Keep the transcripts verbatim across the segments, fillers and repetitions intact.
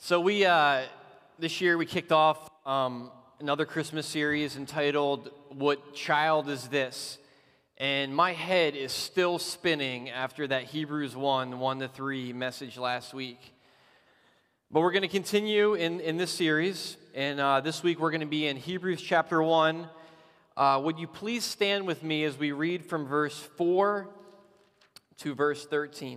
So we, uh, this year we kicked off um, another Christmas series entitled, What Child Is This? And my head is still spinning after that Hebrews one, one to three message last week. But we're going to continue in, in this series, and uh, this week we're going to be in Hebrews chapter one. Uh, would you please stand with me as we read from verse four to verse thirteen?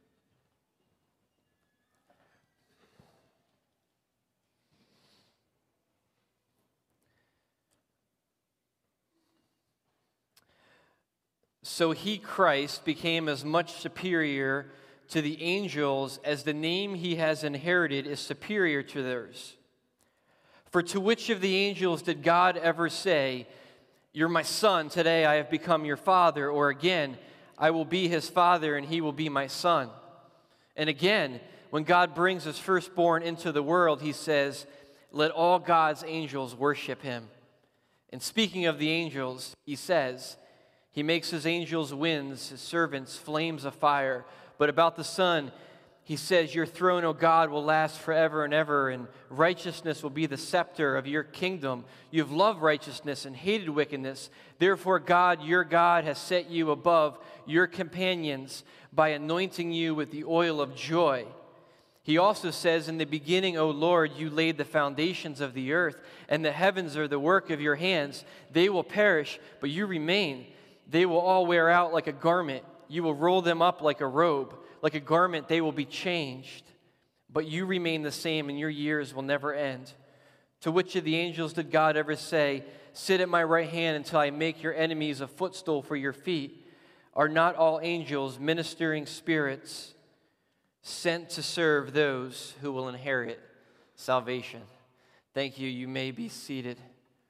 So he, Christ, became as much superior to the angels as the name he has inherited is superior to theirs. For to which of the angels did God ever say, "You're my son, today I have become your father," or again, "I will be his father and he will be my son"? And again, when God brings his firstborn into the world, he says, "Let all God's angels worship him." And speaking of the angels, he says, "He makes his angels winds, his servants flames of fire." But about the Son, he says, "Your throne, O God, will last forever and ever, and righteousness will be the scepter of your kingdom. You have loved righteousness and hated wickedness. Therefore, God, your God, has set you above your companions by anointing you with the oil of joy." He also says, "In the beginning, O Lord, you laid the foundations of the earth, and the heavens are the work of your hands. They will perish, but you remain. They will all wear out like a garment. You will roll them up like a robe. Like a garment, they will be changed. But you remain the same, and your years will never end." To which of the angels did God ever say, "Sit at my right hand until I make your enemies a footstool for your feet"? Are not all angels ministering spirits sent to serve those who will inherit salvation? Thank you. You may be seated.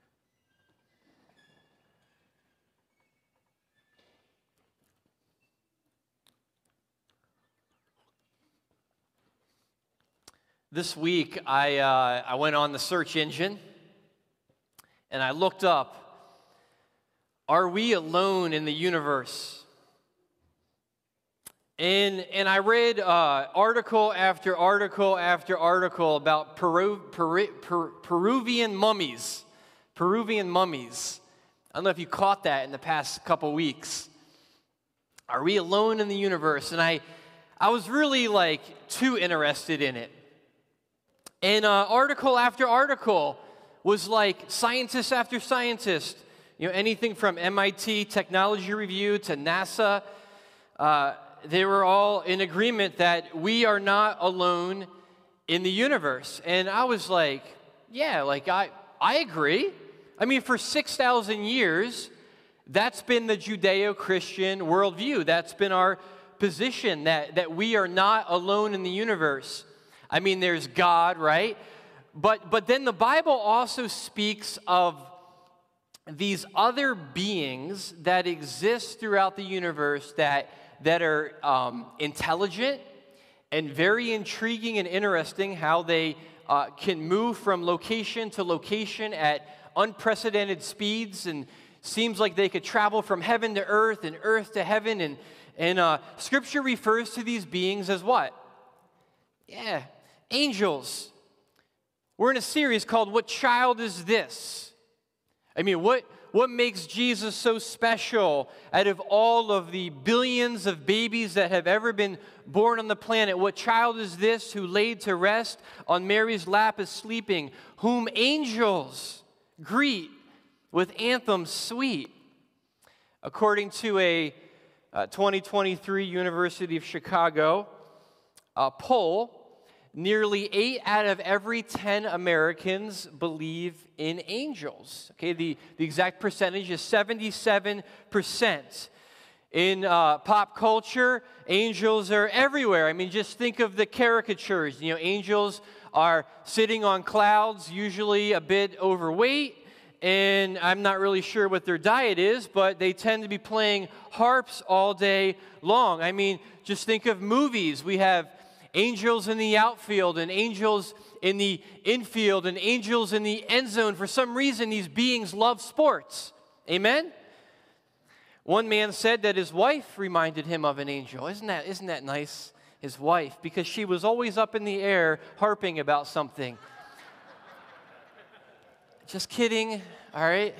This week, I, uh, I went on the search engine, and I looked up, "Are we alone in the universe?" And, and I read uh, article after article after article about Peru, Peru, Peru, Peruvian mummies. Peruvian mummies. I don't know if you caught that in the past couple weeks. Are we alone in the universe? And I, I was really, like, too interested in it. And uh, article after article was like scientist after scientist, you know, anything from M I T Technology Review to NASA, uh, they were all in agreement that we are not alone in the universe. And I was like, yeah, like I, I agree. I mean, for six thousand years, that's been the Judeo-Christian worldview. That's been our position, that, that we are not alone in the universe. I mean, there's God, right? But but then the Bible also speaks of these other beings that exist throughout the universe that, that are um, intelligent and very intriguing and interesting, how they uh, can move from location to location at unprecedented speeds, and seems like they could travel from heaven to earth and earth to heaven. And, and uh, Scripture refers to these beings as what? Yeah. Angels. We're in a series called What Child Is This? I mean, what, what makes Jesus so special out of all of the billions of babies that have ever been born on the planet? What child is this who laid to rest on Mary's lap is sleeping, whom angels greet with anthems sweet? According to a uh, twenty twenty-three University of Chicago uh, poll, nearly eight out of every ten Americans believe in angels. Okay, the, the exact percentage is seventy-seven percent. In uh, pop culture, angels are everywhere. I mean, just think of the caricatures. You know, angels are sitting on clouds, usually a bit overweight, and I'm not really sure what their diet is, but they tend to be playing harps all day long. I mean, just think of movies. We have angels in the outfield and angels in the infield and angels in the end zone. For some reason, these beings love sports. Amen? One man said that his wife reminded him of an angel. Isn't that, isn't that nice? his wife, because she was always up in the air harping about something. Just kidding, all right?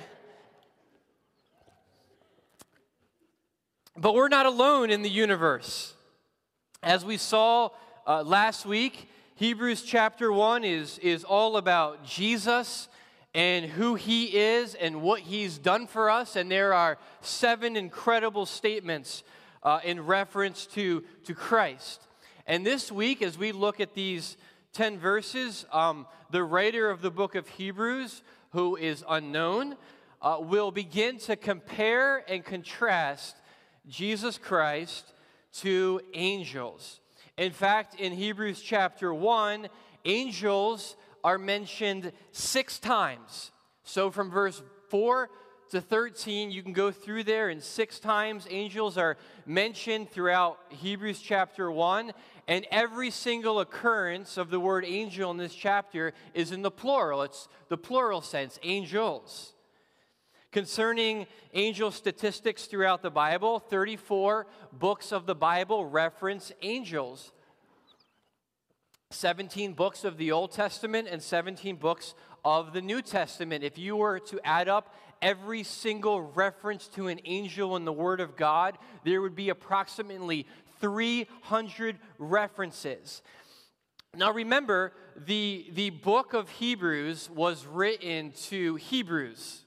But we're not alone in the universe. As we saw uh, last week, Hebrews chapter one is, is all about Jesus and who he is and what he's done for us. And there are seven incredible statements uh, in reference to, to Christ. And this week, as we look at these ten verses, um, the writer of the book of Hebrews, who is unknown, uh, will begin to compare and contrast Jesus Christ to angels. In fact, in Hebrews chapter one, angels are mentioned six times. So from verse four to thirteen, you can go through there, and six times angels are mentioned throughout Hebrews chapter one, and every single occurrence of the word angel in this chapter is in the plural. It's the plural sense, angels. Concerning angel statistics throughout the Bible, thirty-four books of the Bible reference angels. seventeen books of the Old Testament and seventeen books of the New Testament. If you were to add up every single reference to an angel in the Word of God, there would be approximately three hundred references. Now remember, the, the book of Hebrews was written to Hebrews.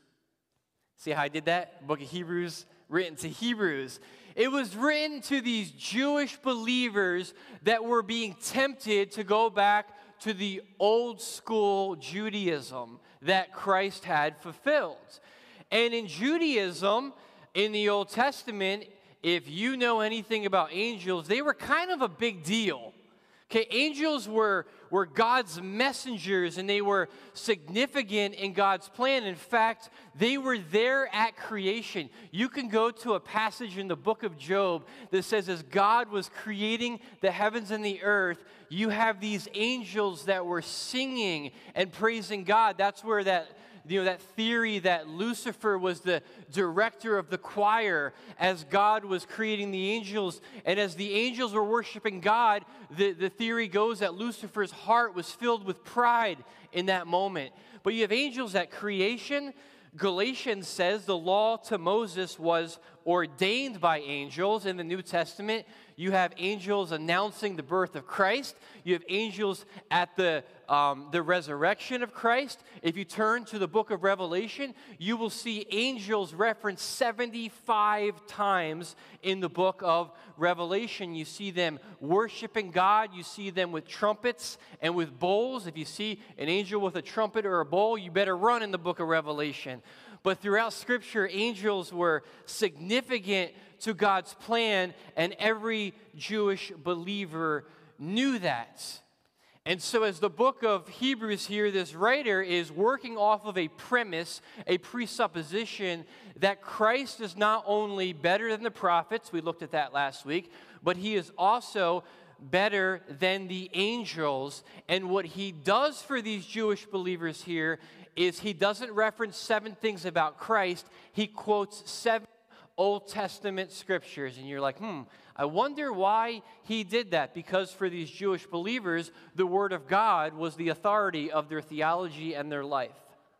See how I did that? Book of Hebrews, written to Hebrews. It was written to these Jewish believers that were being tempted to go back to the old school Judaism that Christ had fulfilled. And in Judaism, in the Old Testament, if you know anything about angels, they were kind of a big deal. Okay, angels were, were God's messengers, and they were significant in God's plan. In fact, they were there at creation. You can go to a passage in the book of Job that says, as God was creating the heavens and the earth, you have these angels that were singing and praising God. That's where that, you know, that theory that Lucifer was the director of the choir as God was creating the angels. And as the angels were worshiping God, the, the theory goes that Lucifer's heart was filled with pride in that moment. But you have angels at creation. Galatians says the law to Moses was ordained by angels. In the New Testament, you have angels announcing the birth of Christ. You have angels at the, um, the resurrection of Christ. If you turn to the book of Revelation, you will see angels referenced seventy-five times in the book of Revelation. You see them worshiping God. You see them with trumpets and with bowls. If you see an angel with a trumpet or a bowl, you better run in the book of Revelation. But throughout Scripture, angels were significant to God's plan, and every Jewish believer knew that. And so as the book of Hebrews here, this writer is working off of a premise, a presupposition that Christ is not only better than the prophets, we looked at that last week, but he is also better than the angels. And what he does for these Jewish believers here is he doesn't reference seven things about Christ. He quotes seven Old Testament scriptures. And you're like, hmm, I wonder why he did that. Because for these Jewish believers, the Word of God was the authority of their theology and their life.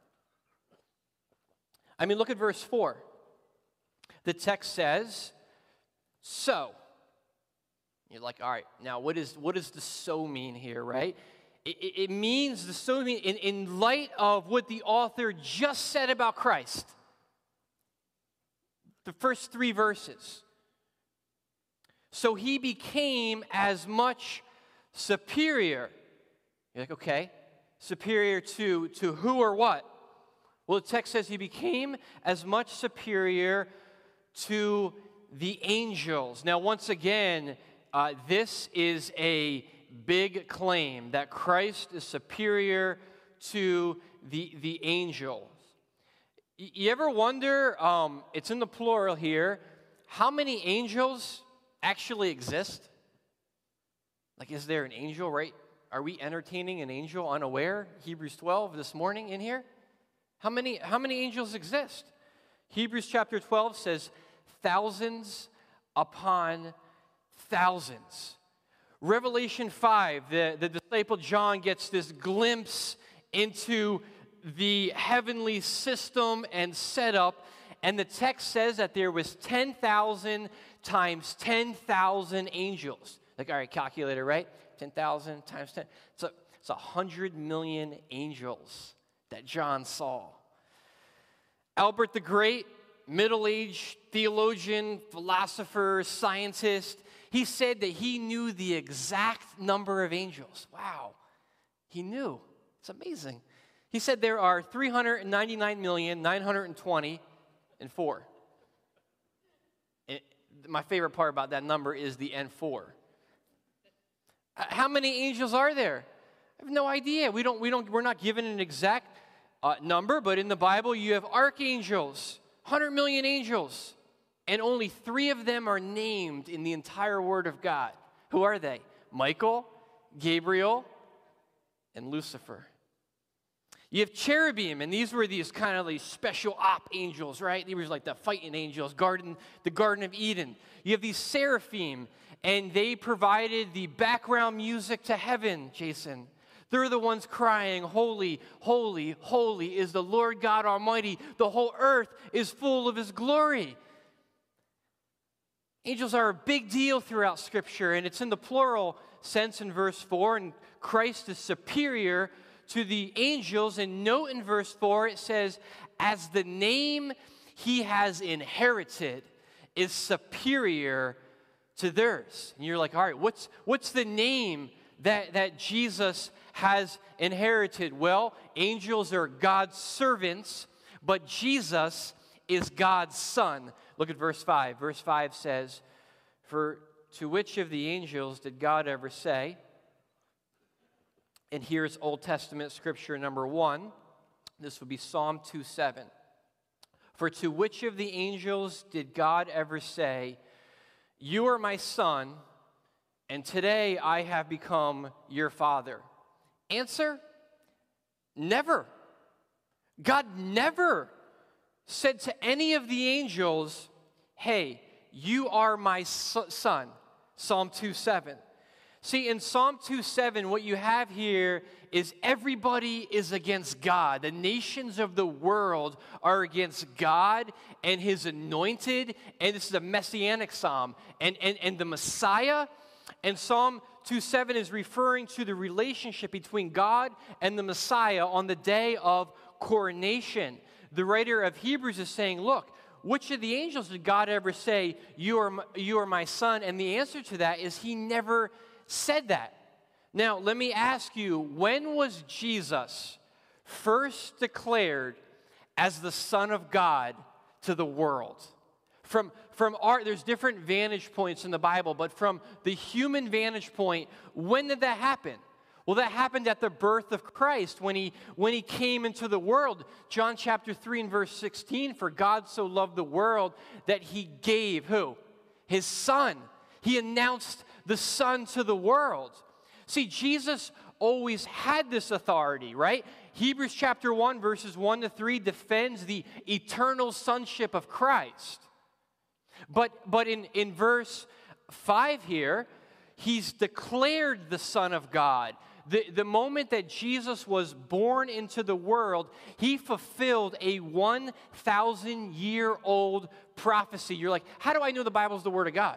I mean, look at verse four. The text says, so. You're like, all right, now what, is, what does the so mean here, right? It, it, it means, the so mean, in, in light of what the author just said about Christ. The first three verses. So he became as much superior. You're like, okay, superior to, to who or what? Well, the text says he became as much superior to the angels. Now, once again, uh, this is a big claim that Christ is superior to the, the angels. You ever wonder, um, it's in the plural here, how many angels actually exist? Like, is there an angel, right? Are we entertaining an angel unaware? Hebrews twelve this morning in here? How many, how many angels exist? Hebrews chapter twelve says, thousands upon thousands. Revelation five, the, the disciple John gets this glimpse into the heavenly system and setup, and the text says that there was ten thousand times ten thousand angels. Like, all right, calculator, right? ten thousand times ten. So it's one hundred million angels that John saw. Albert the Great, middle-aged theologian, philosopher, scientist, he said that he knew the exact number of angels. Wow. He knew. It's amazing. He said there are three hundred ninety-nine million, nine hundred twenty and four. And my favorite part about that number is the N four. How many angels are there? I have no idea. We don't, we don't, we're not given an exact uh, number, but in the Bible you have archangels, one hundred million angels, and only three of them are named in the entire Word of God. Who are they? Michael, Gabriel, and Lucifer. You have cherubim, and these were these kind of like special op angels, right? They were like the fighting angels, garden, the Garden of Eden. You have these seraphim, and they provided the background music to heaven, Jason. They're the ones crying, holy, holy, holy is the Lord God Almighty. The whole earth is full of His glory. Angels are a big deal throughout Scripture, and it's in the plural sense in verse four, and Christ is superior to the angels. And note in verse four, it says, as the name He has inherited is superior to theirs. And you're like, all right, what's, what's the name that, that Jesus has inherited? Well, angels are God's servants, but Jesus is God's Son. Look at verse five. Verse five says, for to which of the angels did God ever say? And here's Old Testament scripture number one. This would be Psalm two seven. For to which of the angels did God ever say, you are my son, and today I have become your father? Answer, never. God never said to any of the angels, hey, you are my son, Psalm two seven. See, in Psalm two seven, what you have here is everybody is against God. The nations of the world are against God and His anointed, and this is a messianic psalm. And, and, and the Messiah, and Psalm two seven is referring to the relationship between God and the Messiah on the day of coronation. The writer of Hebrews is saying, look, which of the angels did God ever say, you are, you are my son? And the answer to that is He never said that. Now, let me ask you, when was Jesus first declared as the Son of God to the world? From, from our, there's different vantage points in the Bible, but from the human vantage point, when did that happen? Well, that happened at the birth of Christ, when he, when he came into the world. John chapter three and verse sixteen, for God so loved the world that He gave, who? His Son. He announced the Son to the world. See, Jesus always had this authority, right? Hebrews chapter one, verses one to three defends the eternal sonship of Christ. But, but in, in verse five here, He's declared the Son of God. The, the moment that Jesus was born into the world, He fulfilled a one thousand year old prophecy. You're like, how do I know the Bible is the Word of God?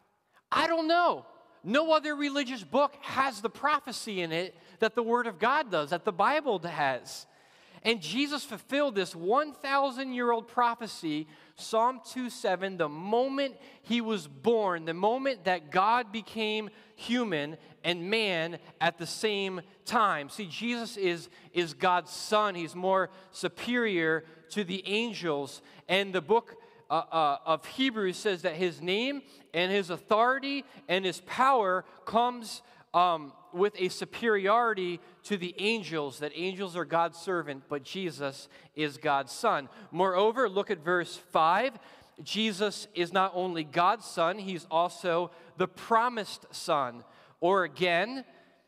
I don't know. No other religious book has the prophecy in it that the Word of God does, that the Bible has. And Jesus fulfilled this one thousand year old prophecy, Psalm two seven, the moment He was born, the moment that God became human and man at the same time. See, Jesus is, is God's Son. He's more superior to the angels. And the book uh, uh, of Hebrews says that His name and His authority and His power comes um, with a superiority to the angels, that angels are God's servant, but Jesus is God's Son. Moreover, look at verse five. Jesus is not only God's Son, He's also the promised Son. Or again,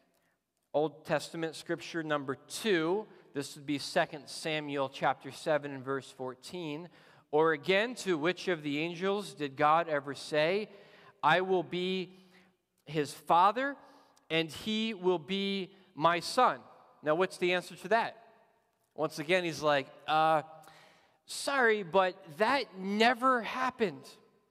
Old Testament scripture number two, this would be Second Samuel chapter seven and verse fourteen. Or again, to which of the angels did God ever say, I will be his father, and he will be my son. Now, what's the answer to that? Once again, he's like, uh, sorry, but that never happened.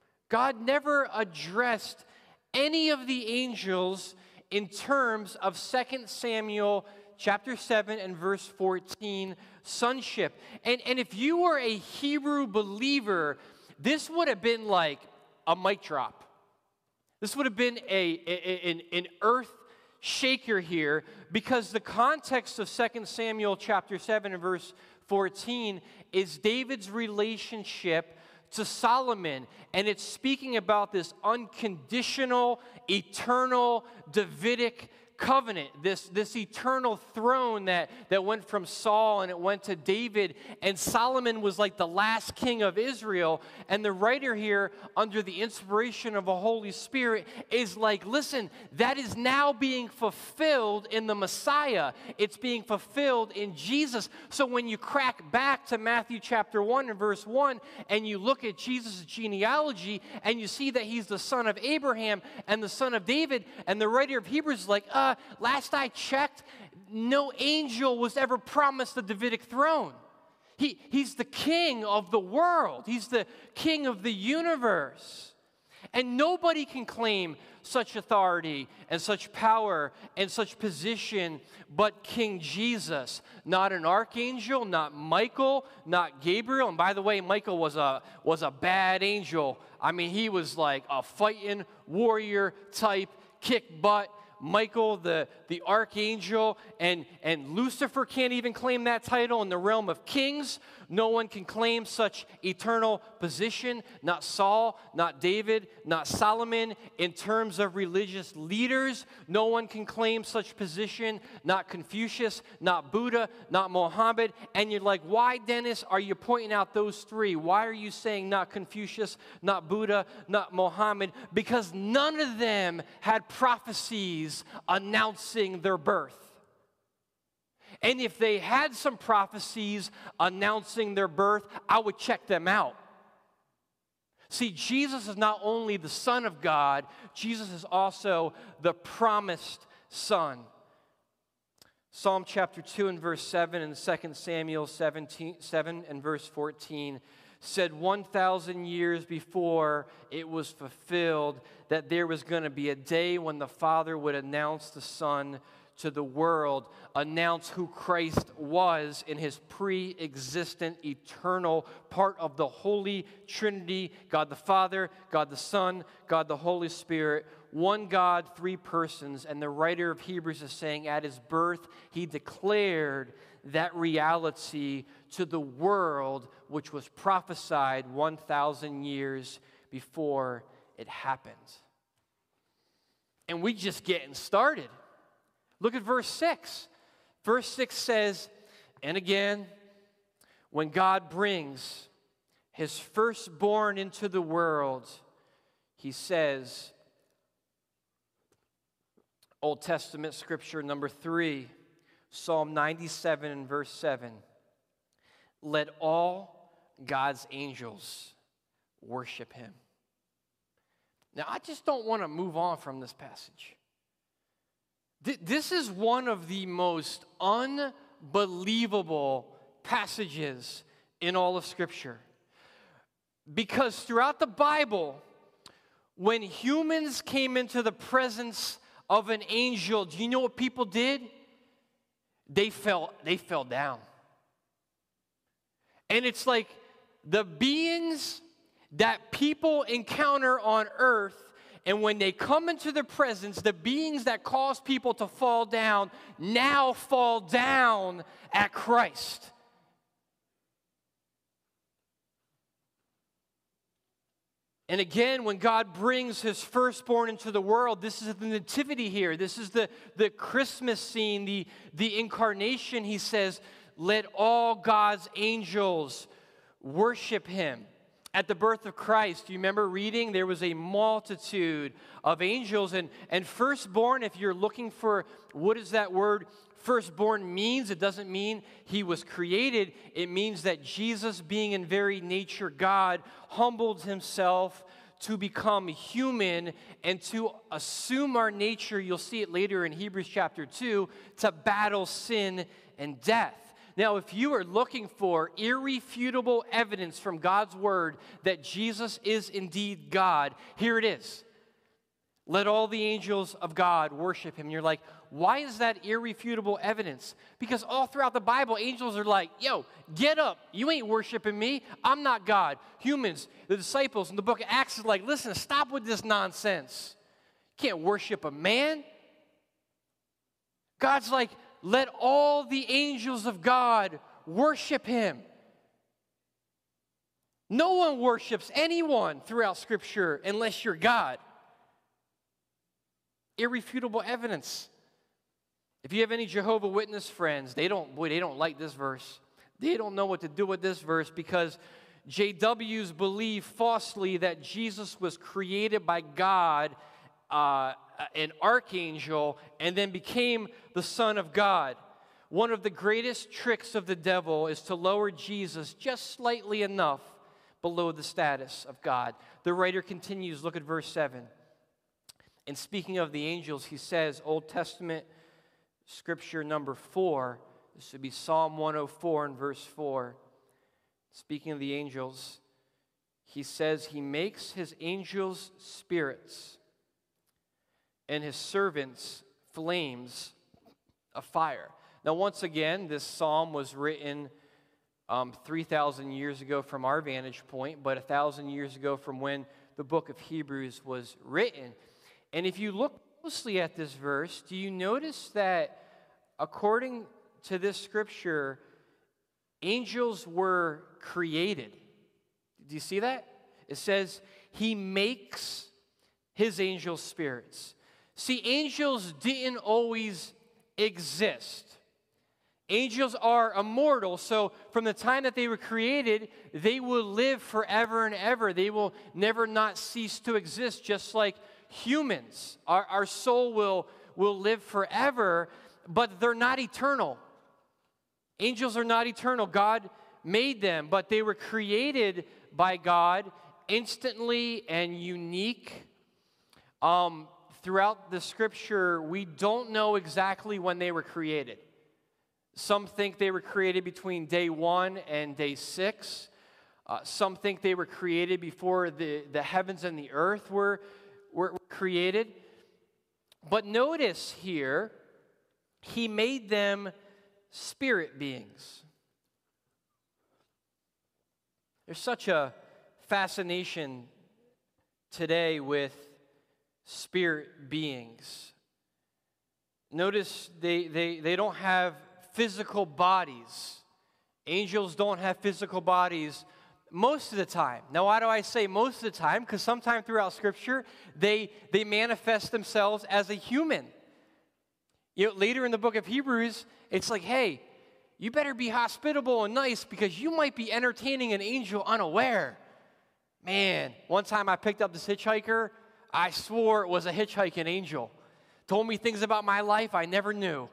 God never addressed any of the angels in terms of Second Samuel chapter seven and verse fourteen, sonship. And, and if you were a Hebrew believer, this would have been like a mic drop. This would have been a, a, an, an earth shaker here, because the context of Second Samuel chapter seven and verse fourteen is David's relationship to Solomon, and it's speaking about this unconditional, eternal, Davidic covenant, this, this eternal throne that, that went from Saul and it went to David, and Solomon was like the last king of Israel. And the writer here, under the inspiration of the Holy Spirit, is like, listen, that is now being fulfilled in the Messiah. It's being fulfilled in Jesus. So when you crack back to Matthew chapter one and verse one, and you look at Jesus' genealogy, and you see that he's the son of Abraham and the son of David, and the writer of Hebrews is like, uh, last I checked, no angel was ever promised the Davidic throne. He, he's the king of the world. He's the king of the universe. And nobody can claim such authority and such power and such position but King Jesus. Not an archangel, not Michael, not Gabriel. And by the way, Michael was a, was a bad angel. I mean, he was like a fighting warrior type, kick butt. Michael, the, the archangel, and, and Lucifer can't even claim that title in the realm of kings. No one can claim such eternal position. Not Saul, not David, not Solomon. In terms of religious leaders, no one can claim such position. Not Confucius, not Buddha, not Mohammed. And you're like, why, Dennis, are you pointing out those three? Why are you saying not Confucius, not Buddha, not Mohammed? Because none of them had prophecies announcing their birth. And if they had some prophecies announcing their birth, I would check them out. See, Jesus is not only the Son of God, Jesus is also the promised Son. Psalm chapter two and verse seven and Second Samuel seventeen, seven and verse fourteen said one thousand years before it was fulfilled that there was going to be a day when the Father would announce the Son to the world, announce who Christ was in his pre-existent, eternal part of the Holy Trinity, God the Father, God the Son, God the Holy Spirit, one God, three persons. And the writer of Hebrews is saying at his birth, he declared that reality to the world, which was prophesied one thousand years before it happened. And we just getting started. Look at verse six. Verse six says, and again, when God brings his firstborn into the world, he says, Old Testament scripture number three, Psalm ninety-seven and verse seven, let all God's angels worship him. Now, I just don't want to move on from this passage. This is one of the most unbelievable passages in all of Scripture. Because throughout the Bible, when humans came into the presence of an angel, do you know what people did? They fell, they fell down. And it's like the beings that people encounter on earth, and when they come into the presence, the beings that cause people to fall down now fall down at Christ. And again, when God brings his firstborn into the world, this is the nativity here. This is the, the Christmas scene, the, the incarnation. He says, let all God's angels worship him. At the birth of Christ, do you remember reading? There was a multitude of angels. And, and firstborn, if you're looking for what does that word firstborn means, it doesn't mean he was created. It means that Jesus, being in very nature God, humbled himself to become human and to assume our nature, you'll see it later in Hebrews chapter two, to battle sin and death. Now, if you are looking for irrefutable evidence from God's word that Jesus is indeed God, here it is. Let all the angels of God worship him. You're like, why is that irrefutable evidence? Because all throughout the Bible, angels are like, yo, get up. You ain't worshiping me. I'm not God. Humans, the disciples in the book of Acts is like, listen, stop with this nonsense. You can't worship a man. God's like, let all the angels of God worship him. No one worships anyone throughout Scripture unless you're God. Irrefutable evidence. If you have any Jehovah's Witness friends, they don't, boy, they don't like this verse. They don't know what to do with this verse because J Ws believe falsely that Jesus was created by God, uh, an archangel, and then became the Son of God. One of the greatest tricks of the devil is to lower Jesus just slightly enough below the status of God. The writer continues, look at verse seven. And speaking of the angels, he says, Old Testament scripture number four, this would be Psalm one oh four and verse four. Speaking of the angels, he says, he makes his angels spirits and his servants flames of fire. Now, once again, this psalm was written um, three thousand years ago from our vantage point, but one thousand years ago from when the book of Hebrews was written. And if you look closely at this verse, do you notice that according to this scripture, angels were created? Do you see that? It says, he makes his angel spirits. See, angels didn't always exist. Angels are immortal, so from the time that they were created, they will live forever and ever. They will never not cease to exist, just like humans. Our, our soul will, will live forever, but they're not eternal. Angels are not eternal. God made them, but they were created by God instantly and unique. Um, throughout the scripture, we don't know exactly when they were created. Some think they were created between day one and day six. Uh, some think they were created before the, the heavens and the earth were, were created. But notice here, he made them spirit beings. There's such a fascination today with spirit beings. Notice they, they, they don't have physical bodies. Angels don't have physical bodies most of the time. Now, why do I say most of the time? Because sometime throughout Scripture, they, they manifest themselves as a human. You know, later in the book of Hebrews, it's like, hey, you better be hospitable and nice because you might be entertaining an angel unaware. Man, one time I picked up this hitchhiker. I swore it was a hitchhiking angel. Told me things about my life I never knew.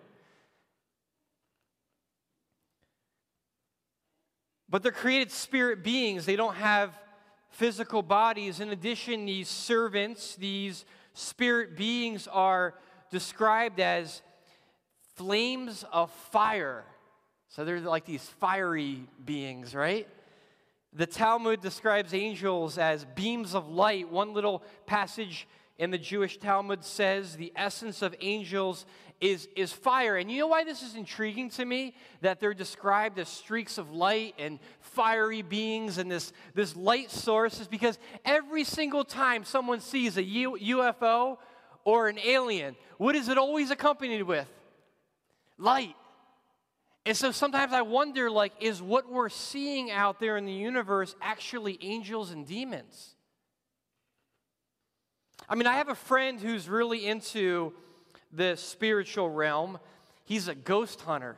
But they're created spirit beings. They don't have physical bodies. In addition, these servants, these spirit beings are described as flames of fire. So they're like these fiery beings, right? The Talmud describes angels as beams of light. One little passage in the Jewish Talmud says the essence of angels is, is fire. And you know why this is intriguing to me? That they're described as streaks of light and fiery beings and this, this light source is because every single time someone sees a U, UFO or an alien, what is it always accompanied with? Light. And so sometimes I wonder, like, is what we're seeing out there in the universe actually angels and demons? I mean, I have a friend who's really into the spiritual realm. He's a ghost hunter.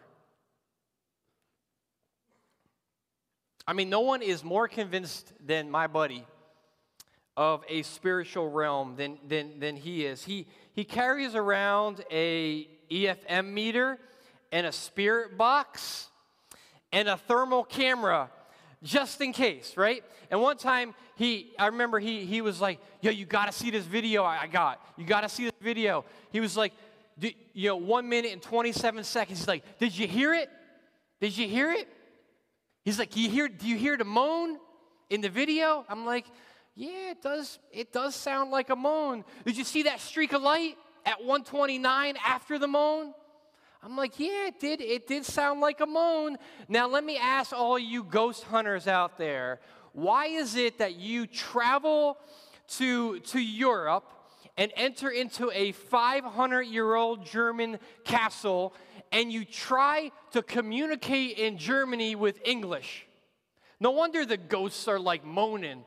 I mean, no one is more convinced than my buddy of a spiritual realm than, than, than he is. He, he carries around a E F M meter and a spirit box and a thermal camera just in case, right? And one time, he, I remember he, he was like, yo, you got to see this video I, I got. You got to see this video. He was like, you know, one minute and twenty-seven seconds. He's like, did you hear it? Did you hear it? He's like, do you hear, do you hear the moan in the video? I'm like, yeah, it does, it does sound like a moan. Did you see that streak of light at one twenty-nine after the moan? I'm like, yeah, it did. It did sound like a moan. Now, let me ask all you ghost hunters out there, why is it that you travel to, to Europe and enter into a five hundred year old German castle and you try to communicate in Germany with English? No wonder the ghosts are like moaning.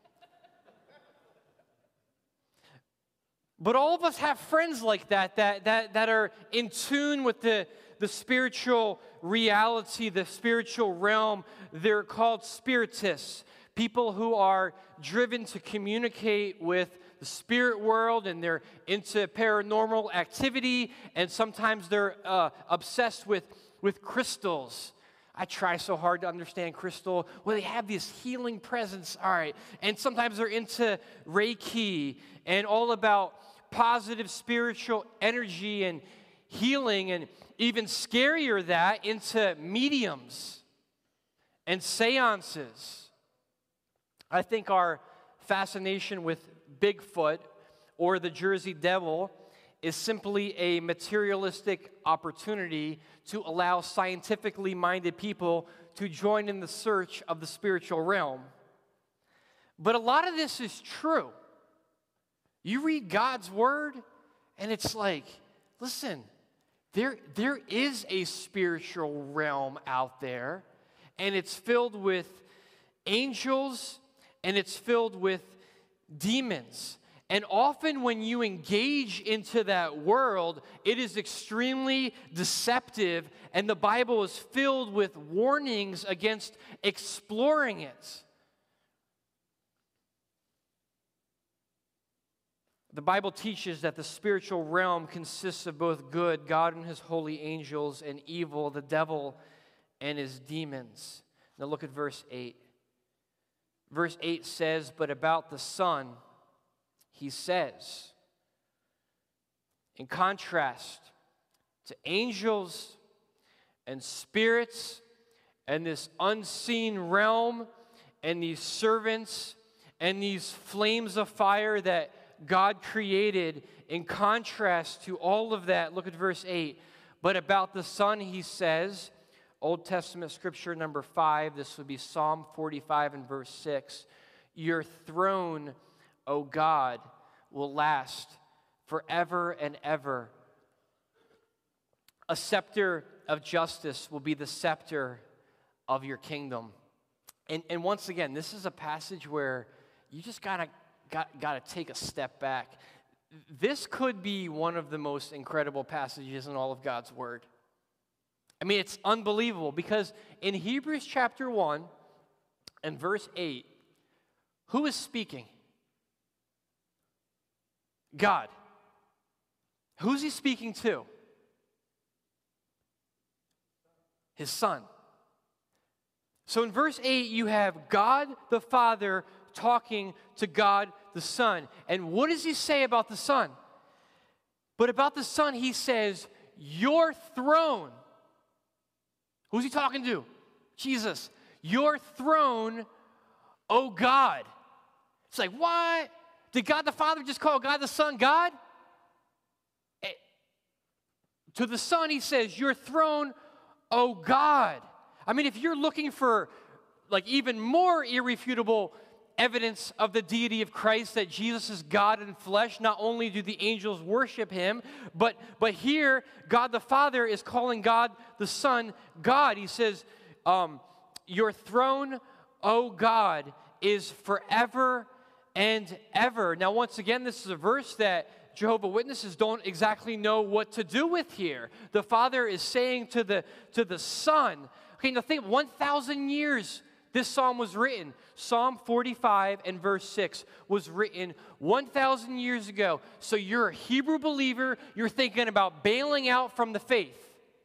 But all of us have friends like that, that, that, that are in tune with the, the spiritual reality, the spiritual realm. They're called spiritists, people who are driven to communicate with the spirit world, and they're into paranormal activity, and sometimes they're uh, obsessed with, with crystals. I try so hard to understand crystal. Well, they have this healing presence, all right. And sometimes they're into Reiki and all about positive spiritual energy and healing, and even scarier that, into mediums and seances. I think our fascination with Bigfoot or the Jersey Devil is simply a materialistic opportunity to allow scientifically minded people to join in the search of the spiritual realm. But a lot of this is true. You read God's word, and it's like, listen, there, there is a spiritual realm out there, and it's filled with angels, and it's filled with demons. And often when you engage into that world, it is extremely deceptive, and the Bible is filled with warnings against exploring it. The Bible teaches that the spiritual realm consists of both good, God and his holy angels, and evil, the devil and his demons. Now look at verse eight. Verse eight says, but about the Son, he says, in contrast to angels and spirits and this unseen realm and these servants and these flames of fire that God created, in contrast to all of that, look at verse eight. But about the Son, he says, Old Testament scripture number five, this would be Psalm forty-five and verse six. Your throne, O God, will last forever and ever. A scepter of justice will be the scepter of your kingdom. And, and once again, this is a passage where you just gotta Got, got to take a step back. This could be one of the most incredible passages in all of God's Word. I mean, it's unbelievable, because in Hebrews chapter one and verse eight, who is speaking? God. Who's he speaking to? His Son. So in verse eight, you have God the Father talking to God the Son. And what does he say about the Son? But about the Son, he says, your throne. Who's he talking to? Jesus. Your throne, O God. It's like, what? Did God the Father just call God the Son God? To the Son, he says, your throne, O God. I mean, if you're looking for like even more irrefutable evidence of the deity of Christ, that Jesus is God in flesh, not only do the angels worship him, but, but here, God the Father is calling God the Son God. He says, um, your throne, O God, is forever and ever. Now, once again, this is a verse that Jehovah's Witnesses don't exactly know what to do with here. The Father is saying to the, to the Son, okay, now think, one thousand years this psalm was written. Psalm forty-five and verse six was written one thousand years ago. So you're a Hebrew believer, you're thinking about bailing out from the faith.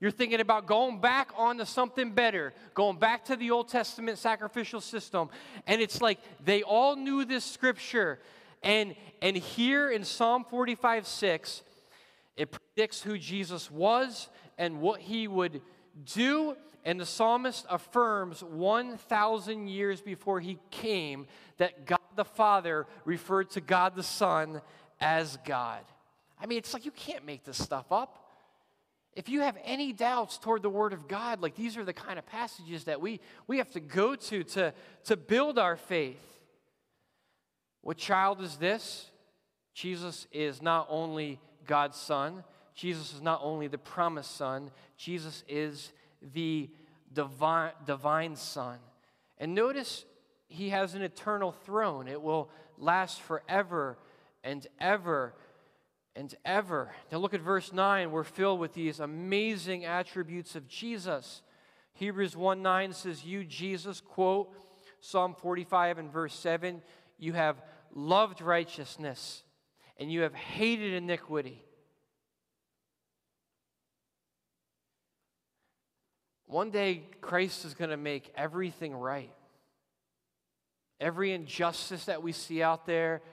You're thinking about going back onto something better, going back to the Old Testament sacrificial system. And it's like they all knew this scripture. And, and here in Psalm forty-five six, it predicts who Jesus was and what he would do. And the psalmist affirms one thousand years before he came that God the Father referred to God the Son as God. I mean, it's like you can't make this stuff up. If you have any doubts toward the Word of God, like these are the kind of passages that we, we have to go to, to to build our faith. What child is this? Jesus is not only God's Son. Jesus is not only the promised Son. Jesus is the divine, divine Son. And notice he has an eternal throne. It will last forever and ever and ever. Now look at verse nine. We're filled with these amazing attributes of Jesus. Hebrews one nine says, you, Jesus, quote, Psalm forty-five and verse seven, you have loved righteousness and you have hated iniquity. One day, Christ is going to make everything right. Every injustice that we see out there,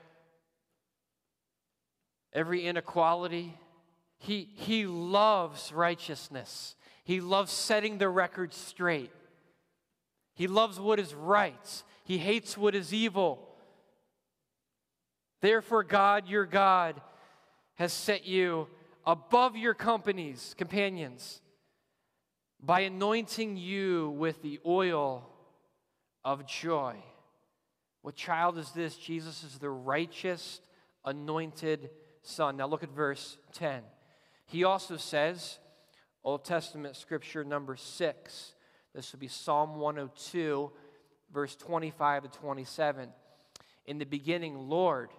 every inequality, he, he loves righteousness. He loves setting the record straight. He loves what is right. He hates what is evil. Therefore, God, your God, has set you above your companies, companions, by anointing you with the oil of joy. What child is this? Jesus is the righteous, anointed Son. Now look at verse ten. He also says, Old Testament scripture number six, this would be Psalm one oh two, verse twenty-five to twenty-seven. In the beginning, Lord.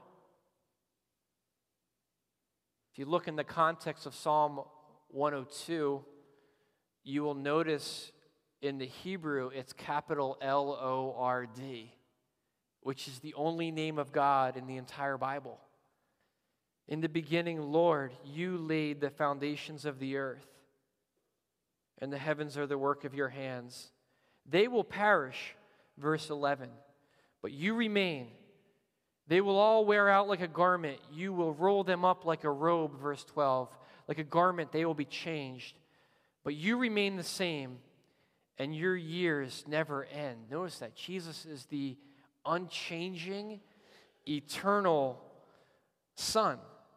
If you look in the context of Psalm one oh two, you will notice in the Hebrew it's capital L O R D, which is the only name of God in the entire Bible. In the beginning, Lord, you laid the foundations of the earth, and the heavens are the work of your hands. They will perish, verse eleven, but you remain. They will all wear out like a garment. You will roll them up like a robe, verse twelve. Like a garment, they will be changed. But you remain the same, and your years never end. Notice that Jesus is the unchanging, eternal Son.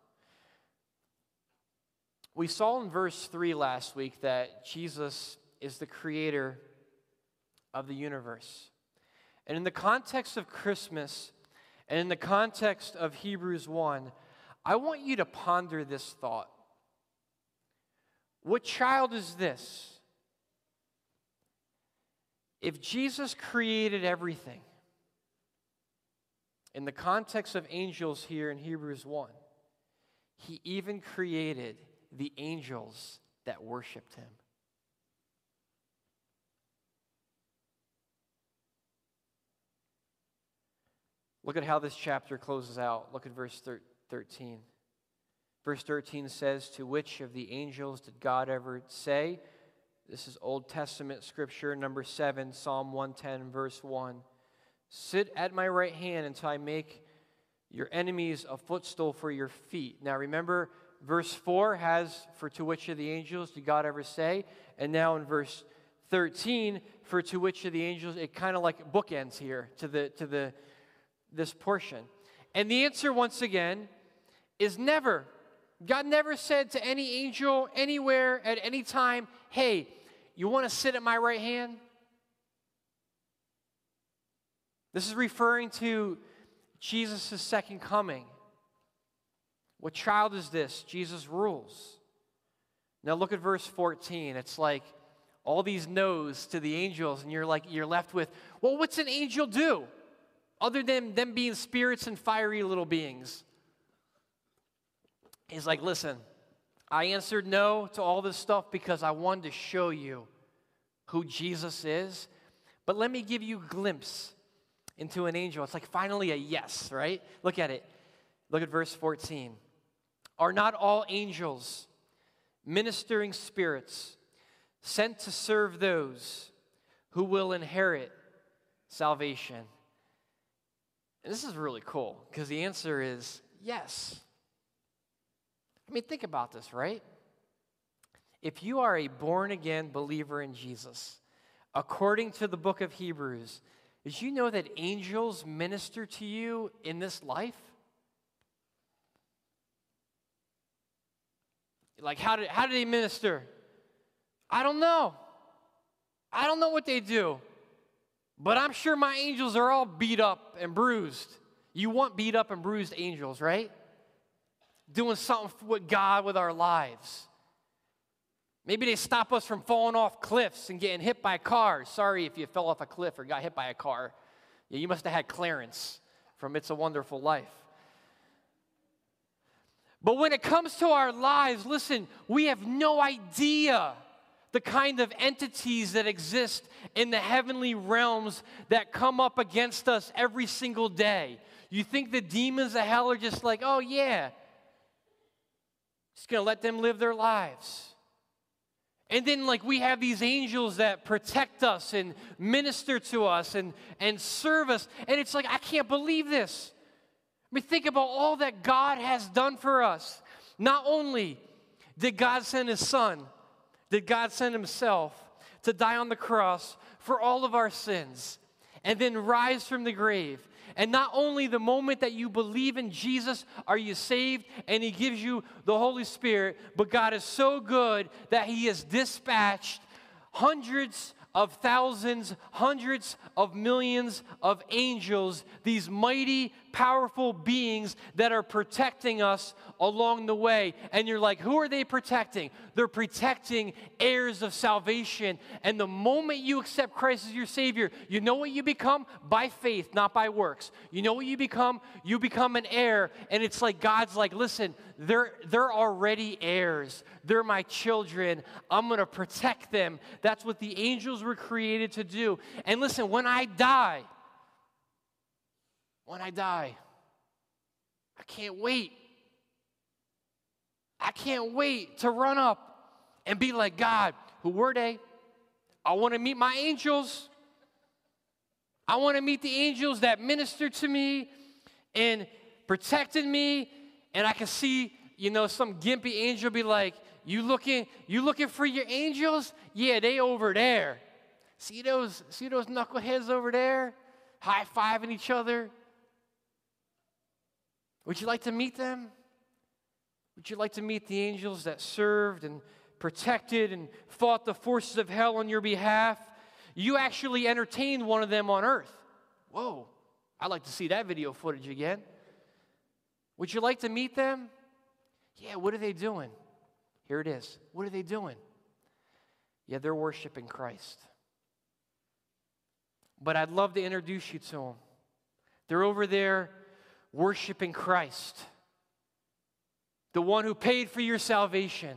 We saw in verse three last week that Jesus is the creator of the universe. And in the context of Christmas, and in the context of Hebrews one, I want you to ponder this thought. What child is this? If Jesus created everything, in the context of angels here in Hebrews one, he even created the angels that worshiped him. Look at how this chapter closes out. Look at verse thirteen. Verse thirteen says, to which of the angels did God ever say? This is Old Testament scripture, number seven, Psalm one ten, verse one. Sit at my right hand until I make your enemies a footstool for your feet. Now remember, verse four has, for to which of the angels did God ever say? And now in verse thirteen, for to which of the angels, it kind of like bookends here to the to the this portion. And the answer, once again, is never. God never said to any angel anywhere at any time, hey, you want to sit at my right hand? This is referring to Jesus' second coming. What child is this? Jesus rules. Now look at verse fourteen. It's like all these no's to the angels, and you're like, you're left with, well, what's an angel do? Other than them being spirits and fiery little beings. He's like, listen, I answered no to all this stuff because I wanted to show you who Jesus is. But let me give you a glimpse into an angel. It's like finally a yes, right? Look at it. Look at verse fourteen. Are not all angels ministering spirits sent to serve those who will inherit salvation? And this is really cool because the answer is yes. I mean, think about this, right? If you are a born-again believer in Jesus, according to the book of Hebrews, did you know that angels minister to you in this life? Like, how did, how do they minister? I don't know. I don't know what they do. But I'm sure my angels are all beat up and bruised. You want beat up and bruised angels, right? Doing something with God with our lives. Maybe they stop us from falling off cliffs and getting hit by cars. Sorry if you fell off a cliff or got hit by a car. Yeah, you must have had Clarence from It's a Wonderful Life. But when it comes to our lives, listen, we have no idea the kind of entities that exist in the heavenly realms that come up against us every single day. You think the demons of hell are just like, oh yeah, just gonna let them live their lives. And then like we have these angels that protect us and minister to us and, and serve us. And it's like, I can't believe this. I mean, think about all that God has done for us. Not only did God send his son, did God send himself to die on the cross for all of our sins and then rise from the grave. And not only the moment that you believe in Jesus are you saved and he gives you the Holy Spirit, but God is so good that he has dispatched hundreds of thousands, hundreds of millions of angels, these mighty, powerful beings that are protecting us along the way. And you're like, who are they protecting? They're protecting heirs of salvation. And the moment you accept Christ as your Savior, you know what you become? By faith, not by works. You know what you become? You become an heir. And it's like God's like, listen, they're, they're already heirs. They're my children. I'm going to protect them. That's what the angels were created to do. And listen, when I die, when I die, I can't wait. I can't wait to run up and be like, God, who were they? I want to meet my angels. I want to meet the angels that ministered to me and protected me. And I can see, you know, some gimpy angel be like, you looking, you looking for your angels? Yeah, they over there. See those, see those knuckleheads over there? High-fiving each other? Would you like to meet them? Would you like to meet the angels that served and protected and fought the forces of hell on your behalf? You actually entertained one of them on earth. Whoa, I'd like to see that video footage again. Would you like to meet them? Yeah, what are they doing? Here it is. What are they doing? Yeah, they're worshiping Christ. But I'd love to introduce you to them. They're over there worshiping Christ, the one who paid for your salvation,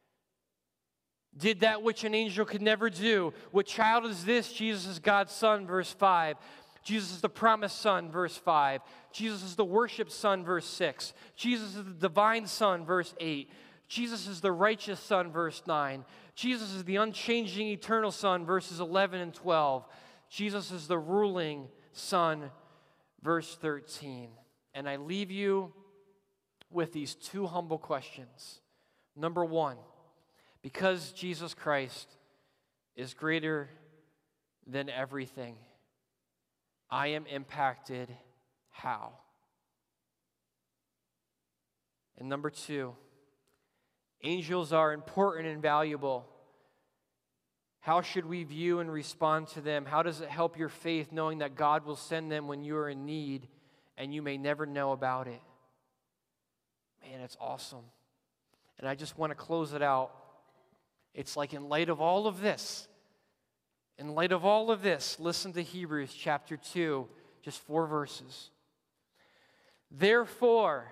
did that which an angel could never do. What child is this? Jesus is God's son, verse five. Jesus is the promised son, verse five. Jesus is the worship son, verse six. Jesus is the divine son, verse eight. Jesus is the righteous son, verse nine. Jesus is the unchanging eternal son, verses eleven and twelve. Jesus is the ruling son, verse thirteen. And I leave you with these two humble questions. Number one, because Jesus Christ is greater than everything, I am impacted how? And number two, angels are important and valuable. How should we view and respond to them? How does it help your faith knowing that God will send them when you are in need and you may never know about it? Man, it's awesome. And I just want to close it out. It's like in light of all of this, in light of all of this, listen to Hebrews chapter two, just four verses. Therefore,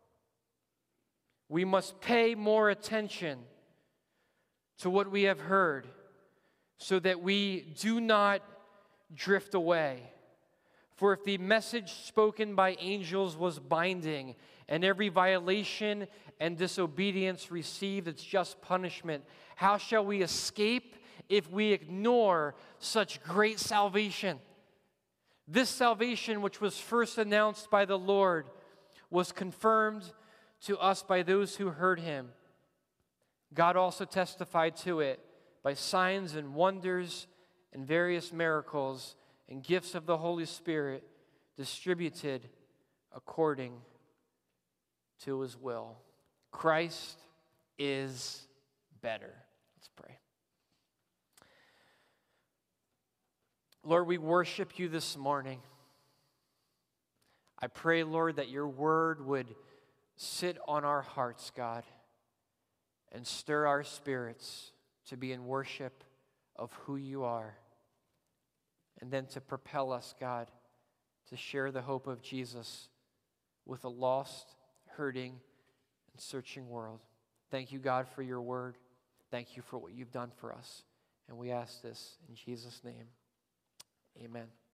we must pay more attention to what we have heard, so that we do not drift away. For if the message spoken by angels was binding, and every violation and disobedience received its just punishment, How shall we escape if we ignore such great salvation? This salvation, which was first announced by the Lord, was confirmed to us by those who heard him. God also testified to it by signs and wonders and various miracles and gifts of the Holy Spirit distributed according to his will. Christ is better. Let's pray. Lord, we worship you this morning. I pray, Lord, that your word would sit on our hearts, God, and stir our spirits to be in worship of who you are, and then to propel us, God, to share the hope of Jesus with a lost, hurting, and searching world. Thank you, God, for your word. Thank you for what you've done for us. And we ask this in Jesus' name. Amen.